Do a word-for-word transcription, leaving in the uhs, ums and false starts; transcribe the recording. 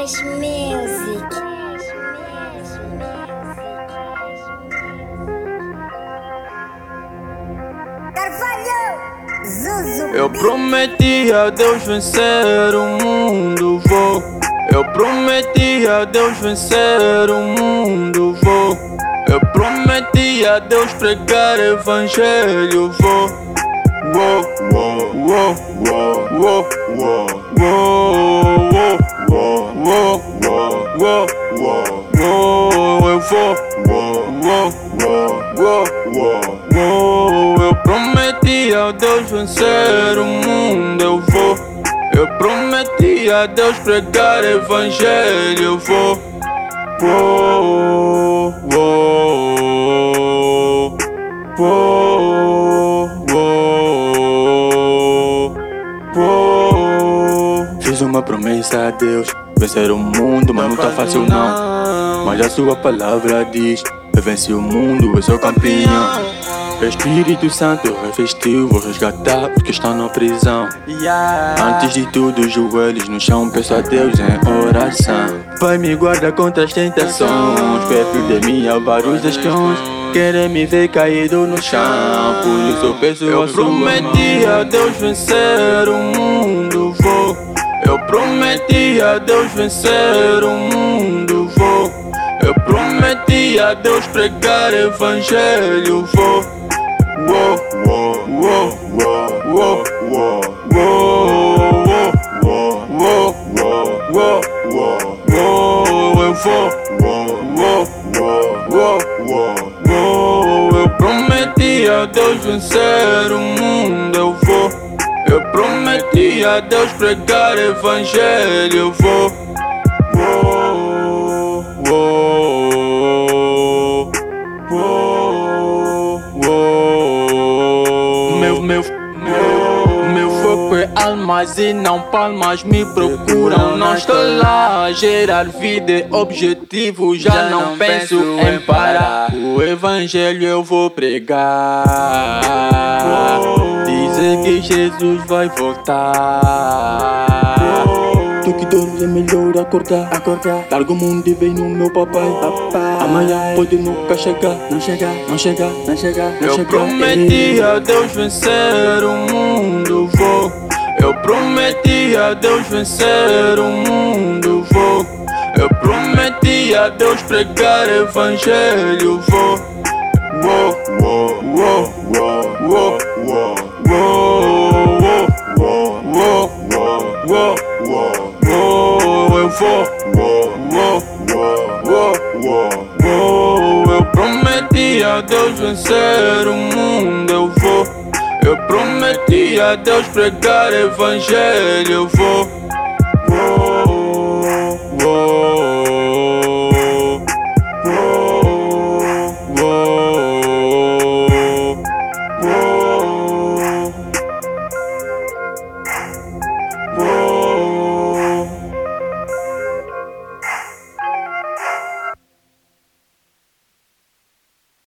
Cash Music. Carvalho, Zuzu. Eu prometi a Deus vencer o mundo, vou. Eu prometi a Deus vencer o mundo, vou. Eu prometi a Deus pregar evangelho, vou. Uou, uou, uou, uou, uou, uou, uou, uou, uou, uou, uou, eu vou. Uou, uou, uou, uou, uou. Eu prometi a Deus vencer o mundo, eu vou. Eu prometi a Deus pregar evangelho, eu vou. Uou, uou, uou, uou, uou. Fiz uma promessa a Deus, vencer o mundo, mas não tá fácil não. Mas a sua palavra diz, eu venci o mundo, eu sou campeão. Espírito Santo revestiu, vou resgatar os que estão na prisão. Antes de tudo, joelhos no chão, peço a Deus em oração. Pai, me guarda contra as tentações, perto de mim há vários espiões, querem me ver caído no chão, por isso eu peço a sua mão. Eu prometi a Deus vencer o mundo, vou. Eu prometi a Deus vencer o mundo, vou. Eu prometi a Deus pregar evangelho, vou. Uou, uou, uou, uou, uou, uou, uou, uou, uou, uou, uou, eu vou. Uou, uou, uou, uou, uou. Eu prometi a Deus vencer o mundo, eu vou. Eu prometi a Deus pregar evangelho, eu vou. Uou, uou, uou, uou. Meu, meu, meu, meu foco é almas e não palmas me procuram. Não estou lá a gerar vida e objetivo, já não penso em parar. O evangelho eu vou pregar, dizer que Jesus vai voltar. Tu que dormes é melhor acordar, acordar. Larga o mundo e vem no meu papai, papai. Amanhã pode nunca chegar, não chegar, não chegar, não chegar, não eu chegar. Eu prometi a Deus vencer o mundo, vou. Eu prometi a Deus vencer o mundo, vou. Eu prometi a Deus pregar evangelho, vou. Uou, uou, uou, uou, uou, uou, uou, uou, uou, uou, eu vou. Uou, uou, uou, uou, uou. Eu prometi a Deus vencer o mundo, eu vou. Eu prometi a Deus pregar evangelho, eu vou.